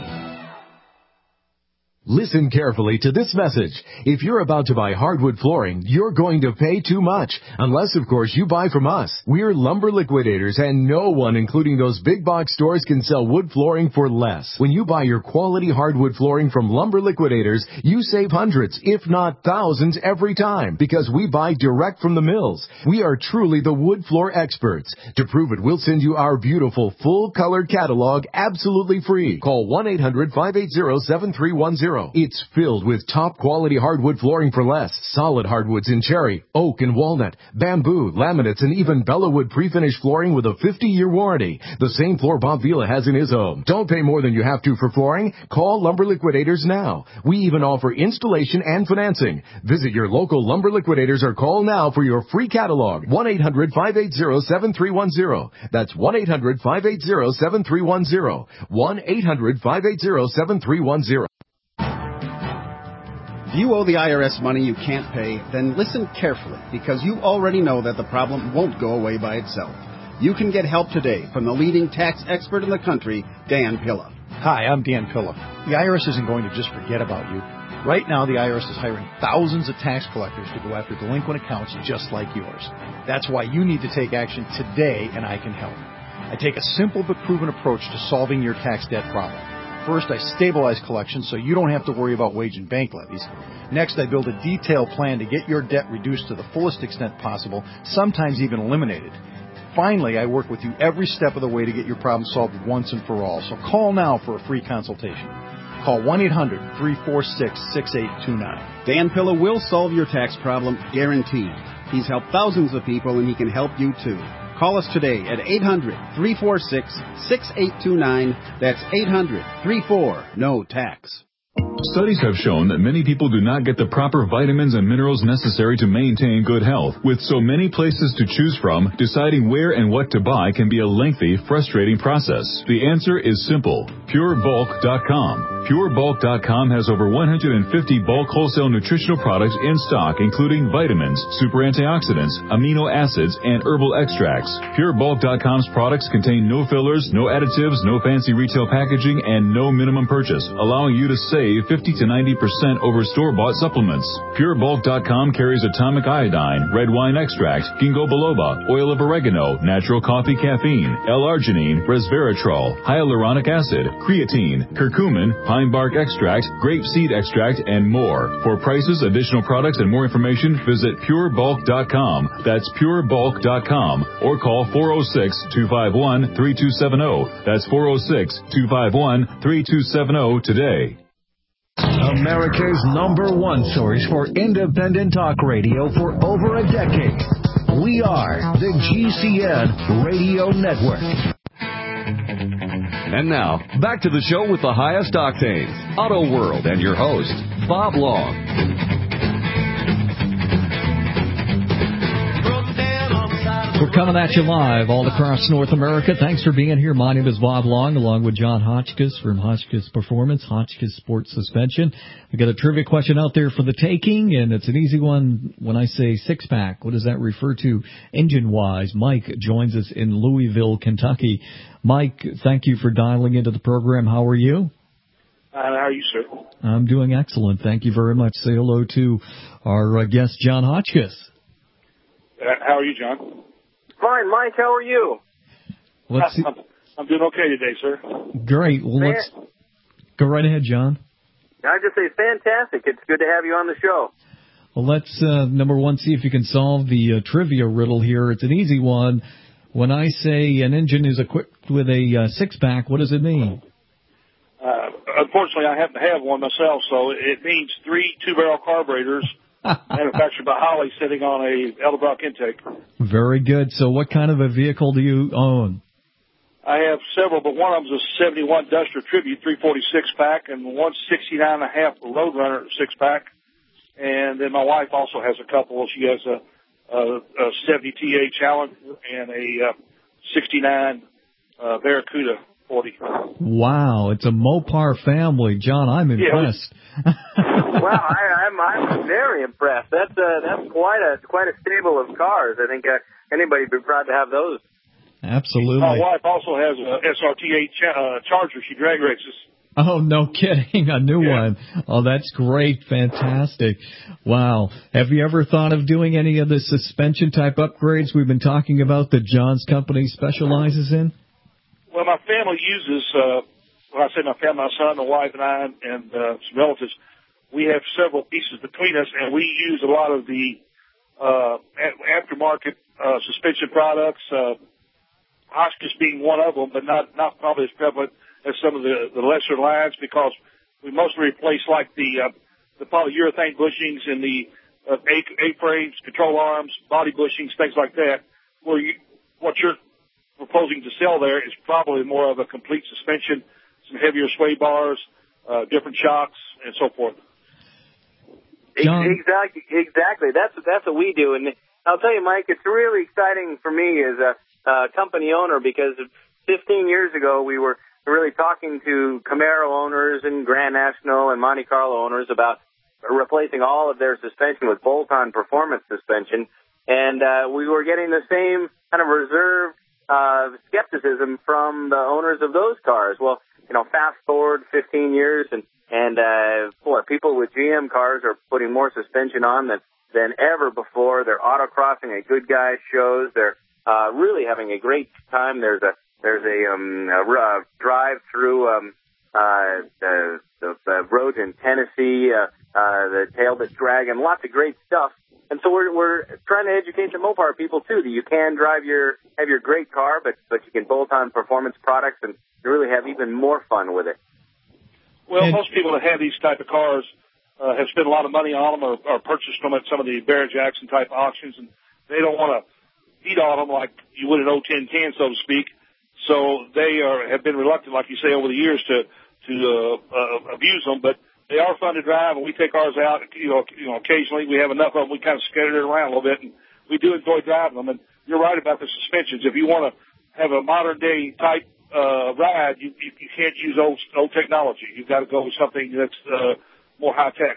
Listen carefully to this message. If you're about to buy hardwood flooring, you're going to pay too much. Unless, of course, you buy from us. We're Lumber Liquidators, and no one, including those big box stores, can sell wood flooring for less. When you buy your quality hardwood flooring from Lumber Liquidators, you save hundreds, if not thousands, every time, because we buy direct from the mills. We are truly the wood floor experts. To prove it, we'll send you our beautiful, full-colored catalog absolutely free. Call one eight hundred, five eight zero, seven three one zero. It's filled with top-quality hardwood flooring for less. Solid hardwoods in cherry, oak, and walnut, bamboo, laminates, and even Bellawood pre-finished flooring with a fifty-year warranty. The same floor Bob Vila has in his home. Don't pay more than you have to for flooring. Call Lumber Liquidators now. We even offer installation and financing. Visit your local Lumber Liquidators or call now for your free catalog. one eight hundred, five eight zero, seven three one zero. That's one eight hundred, five eight zero, seven three one zero. one eight hundred, five eight zero, seven three one zero. If you owe the I R S money you can't pay, then listen carefully, because you already know that the problem won't go away by itself. You can get help today from the leading tax expert in the country, Dan Pilla. Hi, I'm Dan Pilla. The I R S isn't going to just forget about you. Right now, the I R S is hiring thousands of tax collectors to go after delinquent accounts just like yours. That's why you need to take action today, and I can help. I take a simple but proven approach to solving your tax debt problem. First, I stabilize collections so you don't have to worry about wage and bank levies. Next, I build a detailed plan to get your debt reduced to the fullest extent possible, sometimes even eliminated. Finally, I work with you every step of the way to get your problem solved once and for all. So call now for a free consultation. Call one eight hundred, three four six, six eight two nine. Dan Pilla will solve your tax problem, guaranteed. He's helped thousands of people, and he can help you too. call us today at eight hundred, three four six, six eight two nine. That's eight hundred, three four, no tax. Studies have shown that many people do not get the proper vitamins and minerals necessary to maintain good health. With so many places to choose from, deciding where and what to buy can be a lengthy, frustrating process. The answer is simple. Pure Bulk dot com. Pure Bulk dot com has over one hundred fifty bulk wholesale nutritional products in stock, including vitamins, super antioxidants, amino acids, and herbal extracts. Pure Bulk dot com's products contain no fillers, no additives, no fancy retail packaging, and no minimum purchase, allowing you to save fifty to ninety percent over store-bought supplements. Pure Bulk dot com carries atomic iodine, red wine extract, ginkgo biloba, oil of oregano, natural coffee caffeine, L-arginine, resveratrol, hyaluronic acid, creatine, curcumin, pine bark extract, grape seed extract, and more. For prices, additional products, and more information, visit Pure Bulk dot com. That's Pure Bulk dot com. Or call four oh six, two five one, three two seven oh. That's four oh six, two five one, three two seven oh today. America's number one source for independent talk radio for over a decade. We are the G C N Radio Network. And now, back to the show with the highest octanes, Auto World, and your host, Bob Long. We're coming at you live all across North America. Thanks for being here. My name is Bob Long, along with John Hotchkiss from Hotchkiss Performance, Hotchkiss Sports Suspension. We got a trivia question out there for the taking, and it's an easy one. When I say six-pack, what does that refer to engine-wise? Mike joins us in Louisville, Kentucky. Mike, thank you for dialing into the program. How are you? Uh, how are you, sir? I'm doing excellent. Thank you very much. Say hello to our uh, guest, John Hotchkiss. Uh, how are you, John? Fine, Mike. How are you? Let's see. I'm, I'm doing okay today, sir. Great. Well, let's go right ahead, John. I just say fantastic. It's good to have you on the show. Well, let's, uh, number one, see if you can solve the uh, trivia riddle here. It's an easy one. When I say an engine is equipped with a uh, six-pack, what does it mean? Uh, unfortunately, I happen to have one myself, so it means three two-barrel carburetors manufactured by Holley sitting on a Edelbrock intake. Very good. So what kind of a vehicle do you own? I have several, but one of them is a seventy-one Duster Tribute three forty-six pack and one sixty-nine and a half Roadrunner six pack. And then my wife also has a couple. She has a, a, a seventy T A Challenger and a uh, sixty-nine uh, Barracuda forty. Wow, it's a Mopar family. John, I'm impressed. Yeah. Well, I, I'm I'm very impressed. That's uh, that's quite a quite a stable of cars. I think uh, anybody would be proud to have those. Absolutely. My wife also has a S R T eight cha- uh, Charger. She drag races. Oh, no kidding. A new yeah. one. Oh, that's great. Fantastic. Wow. Have you ever thought of doing any of the suspension type upgrades we've been talking about that John's company specializes in? Well, my family uses, uh, when I say my family, my son, my wife, and I, and uh, some relatives, we have several pieces between us, and we use a lot of the uh, aftermarket uh, suspension products, uh, Hotchkiss being one of them, but not, not probably as prevalent as some of the, the lesser lines, because we mostly replace like the uh, the polyurethane bushings and the uh, A- A-frames, control arms, body bushings, things like that. Where you, what you're proposing to sell there is probably more of a complete suspension, some heavier sway bars, uh, different shocks, and so forth. John? Exactly, exactly. That's that's what we do, and I'll tell you, Mike, it's really exciting for me as a uh, company owner, because fifteen years ago we were really talking to Camaro owners and Grand National and Monte Carlo owners about replacing all of their suspension with bolt-on performance suspension, and uh, we were getting the same kind of reserved uh, skepticism from the owners of those cars. Well, you know, fast forward fifteen years, and and uh, boy, people with G M cars are putting more suspension on than than ever before. They're autocrossing at Good Guys shows. They're uh, really having a great time. There's a there's a, um, a uh, drive through um, uh, the, the, the roads in Tennessee, uh, uh, the Tailbit Dragon, lots of great stuff. And so we're we're trying to educate the Mopar people too, that you can drive your have your great car, but but you can bolt on performance products and really have even more fun with it. Well, most people that have these type of cars uh, have spent a lot of money on them, or, or purchased them at some of the Barrett Jackson type auctions, and they don't want to, speed on them like you would an oh ten can, so to speak. So they are have been reluctant, like you say, over the years to to uh, uh, abuse them. But they are fun to drive, and we take ours out. You know, you know, occasionally we have enough of them, we kind of scatter it around a little bit, and we do enjoy driving them. And you're right about the suspensions. If you want to have a modern day type uh, ride, you, you you can't use old old technology. You've got to go with something that's uh, more high tech.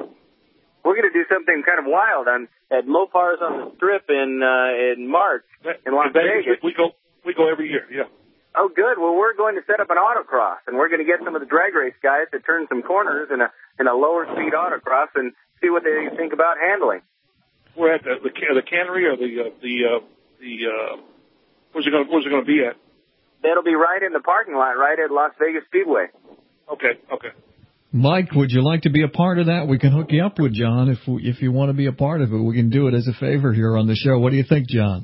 We're going to do something kind of wild on at Mopars on the Strip in uh, in March in Las Vegas. We go we go every year. Yeah. Oh, good. Well, we're going to set up an autocross, and we're going to get some of the drag race guys to turn some corners in a in a lower speed autocross and see what they think about handling. We're at the the, the cannery or the uh, the uh, the uh, where's it going where's it going to be at? That'll be right in the parking lot, right at Las Vegas Speedway. Okay. Okay. Mike, would you like to be a part of that? We can hook you up with John if we, if you want to be a part of it. We can do it as a favor here on the show. What do you think, John?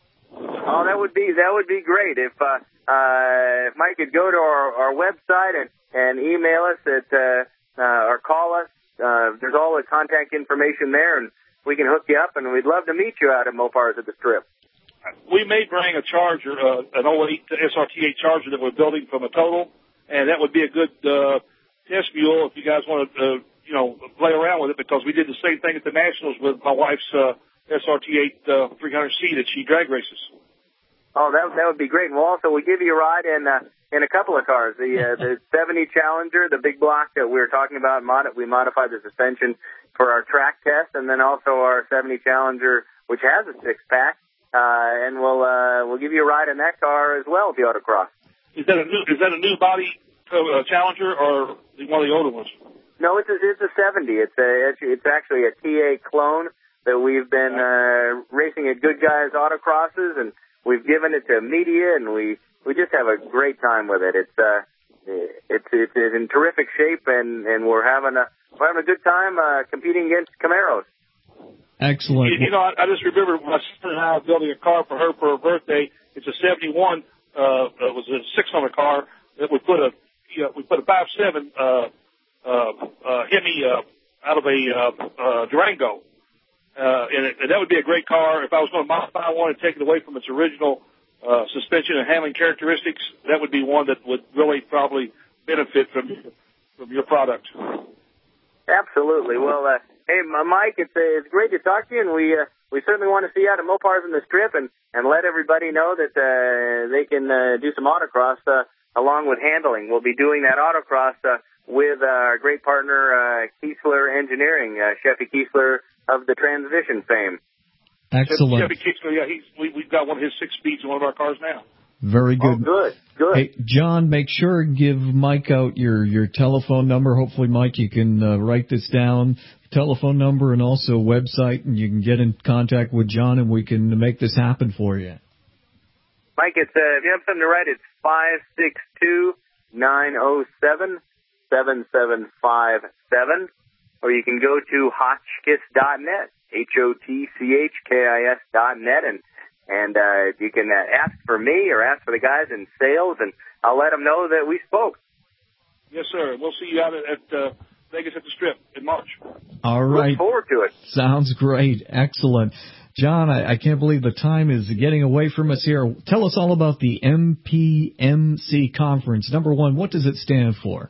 Oh, that would be that would be great if uh, uh, if Mike could go to our, our website and, and email us at uh, uh, or call us. Uh, there's all the contact information there, and we can hook you up. And we'd love to meet you out at Mopars at the Strip. We may bring a Charger, uh, an oh eight S R T eight Charger that we're building from a Total, and that would be a good uh, test mule if you guys want to, uh, you know, play around with it, because we did the same thing at the Nationals with my wife's uh, S R T eight uh, three hundred C that she drag races. Oh, that that would be great. And we'll also we give you a ride in uh, in a couple of cars. The uh, the seventy Challenger, the big block that we were talking about. Mod- we modified the suspension for our track test, and then also our seventy Challenger, which has a six pack. Uh, and we'll uh, we'll give you a ride in that car as well, the autocross. Is that a new is that a new body uh, Challenger or one of the older ones? No, it's a, it's a seventy. It's a it's actually a T A clone that we've been uh, racing at Good Guys Autocrosses, and we've given it to media, and we, we just have a great time with it. It's uh it's it's in terrific shape, and, and we're having a we're having a good time uh, competing against Camaros. Excellent. You, you know, I, I just remember my sister and I building a car for her for her birthday. It's a seventy-one. Uh, it was a six hundred car that we put a you know, we put a five seven uh, uh, uh, Hemi uh, out of a uh, uh, Durango, uh, and, it, and that would be a great car. If I was going to modify one and take it away from its original uh, suspension and handling characteristics, that would be one that would really probably benefit from from your product. Absolutely. Well, uh, hey, Mike, it's uh, it's great to talk to you, and we uh, we certainly want to see you out at Mopars in the Strip, and, and let everybody know that uh, they can uh, do some autocross uh, along with handling. We'll be doing that autocross uh, with uh, our great partner, uh, Kiesler Engineering, uh, Sheffy Kiesler of the Transition fame. Excellent. Chevy Kiesler, yeah, he's, we, we've got one of his six speeds in one of our cars now. Very good. Oh, good, good. Hey, John, make sure and give Mike out your, your telephone number. Hopefully, Mike, you can uh, write this down, telephone number, and also website, and you can get in contact with John, and we can make this happen for you. Mike, it's uh, if you have something to write, it's five six two, nine oh seven, seven seven five seven, or you can go to hotchkiss dot net, H O T C H K I S dot net, and And uh, you can uh, ask for me or ask for the guys in sales, and I'll let them know that we spoke. Yes, sir. We'll see you out at, at uh, Vegas at the Strip in March. All right. Look forward to it. Sounds great. Excellent. John, I, I can't believe the time is getting away from us here. Tell us all about the M P M C conference. Number one, what does it stand for?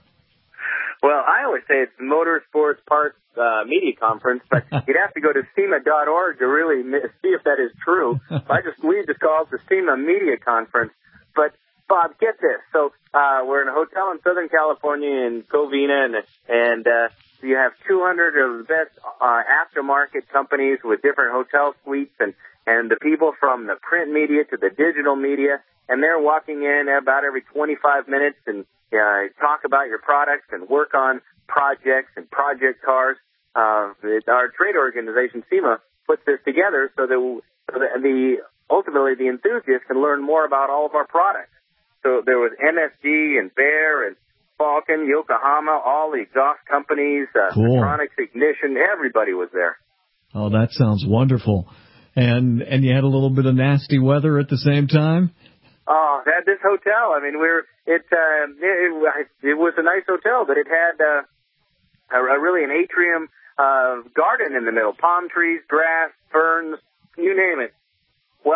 Well, I always say it's the Motorsports Parts uh, Media Conference, but you'd have to go to SEMA dot org to really see if that is true. I just we just call it the SEMA Media Conference. But Bob, get this. So uh, we're in a hotel in Southern California in Covina, and and uh, you have two hundred of the best uh, aftermarket companies with different hotel suites, and and the people from the print media to the digital media, and they're walking in about every twenty-five minutes and uh, talk about your products and work on projects and project cars. Uh, it, our trade organization, SEMA, puts this together so that, so that the ultimately the enthusiasts can learn more about all of our products. So there was M S G and Bear and Falcon, Yokohama, all the exhaust companies, uh, cool. Electronics, Ignition, everybody was there. Oh, that sounds wonderful. And and you had a little bit of nasty weather at the same time? Oh, at this hotel, I mean, we're it, uh, it it was a nice hotel, but it had uh, a, a really an atrium uh, garden in the middle, palm trees, grass, ferns, you name it. Well,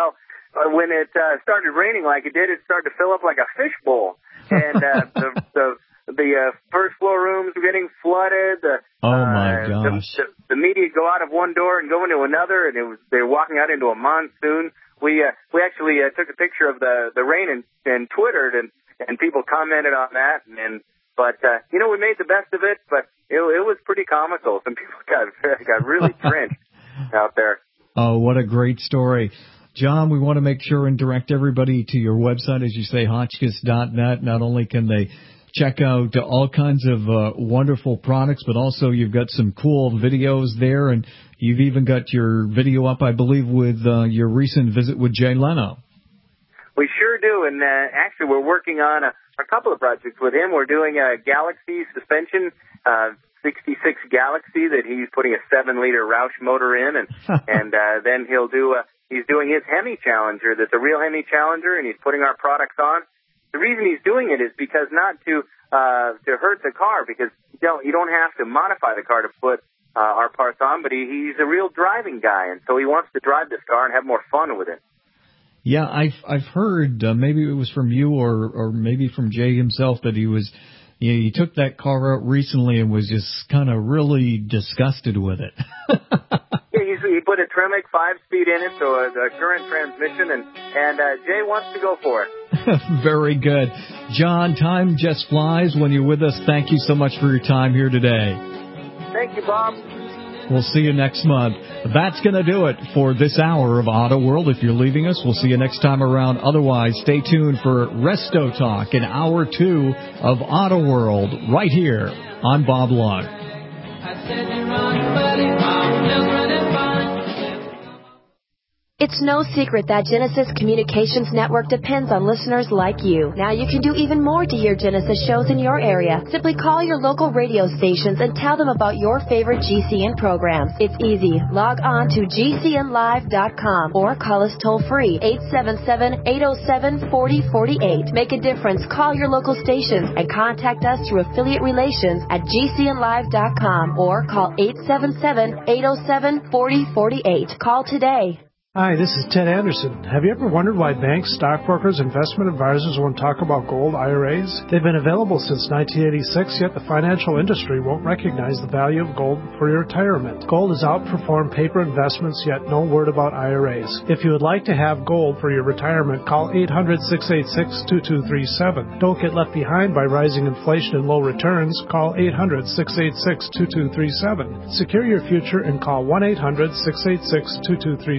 uh, when it uh, started raining like it did, it started to fill up like a fishbowl. And uh, the the, the uh, first floor rooms were getting flooded. The, oh, my uh, gosh. The, the, the media go out of one door and go into another, and it was they were walking out into a monsoon. We uh, we actually uh, took a picture of the, the rain and, and Twittered, and, and people commented on that. And, and But, uh, you know, we made the best of it, but it, it was pretty comical. Some people got, got really drenched out there. Oh, what a great story. John, we want to make sure and direct everybody to your website, as you say, Hotchkiss dot net. Not only can they check out all kinds of uh, wonderful products, but also you've got some cool videos there, and you've even got your video up, I believe, with uh, your recent visit with Jay Leno. We sure do, and uh, actually we're working on a, a couple of projects with him. We're doing a Galaxy suspension, uh, sixty-six Galaxy that he's putting a seven-liter Roush motor in, and and uh, then he'll do a, he's doing his Hemi Challenger that's a real Hemi Challenger, and he's putting our products on. The reason he's doing it is because not to uh, to hurt the car, because you don't you don't have to modify the car to put uh, our parts on, but he, he's a real driving guy, and so he wants to drive this car and have more fun with it. Yeah, I've I've heard uh, maybe it was from you or or maybe from Jay himself that he was, you know, he took that car out recently and was just kind of really disgusted with it. Yeah, he's, he put a Tremec five-speed in it, so a, a current transmission, and and uh, Jay wants to go for it. Very good, John. Time just flies when you're with us. Thank you so much for your time here today. Thank you, Bob. We'll see you next month. That's going to do it for this hour of Auto World. If you're leaving us, we'll see you next time around. Otherwise, stay tuned for Resto Talk in hour two of Auto World right here on Bob Long. It's no secret that Genesis Communications Network depends on listeners like you. Now you can do even more to hear Genesis shows in your area. Simply call your local radio stations and tell them about your favorite G C N programs. It's easy. Log on to G C N live dot com or call us toll free eight seven seven, eight oh seven, four oh four eight. Make a difference. Call your local stations and contact us through affiliate relations at G C N live dot com or call eight seven seven, eight oh seven, four oh four eight. Call today. Hi, this is Ted Anderson. Have you ever wondered why banks, stockbrokers, investment advisors won't talk about gold I R As? They've been available since nineteen eighty-six, yet the financial industry won't recognize the value of gold for your retirement. Gold has outperformed paper investments, yet no word about I R As. If you would like to have gold for your retirement, call eight hundred, six eight six, two two three seven. Don't get left behind by rising inflation and low returns. Call eight hundred, six eight six, two two three seven. Secure your future and call one eight hundred, six eight six, two two three seven.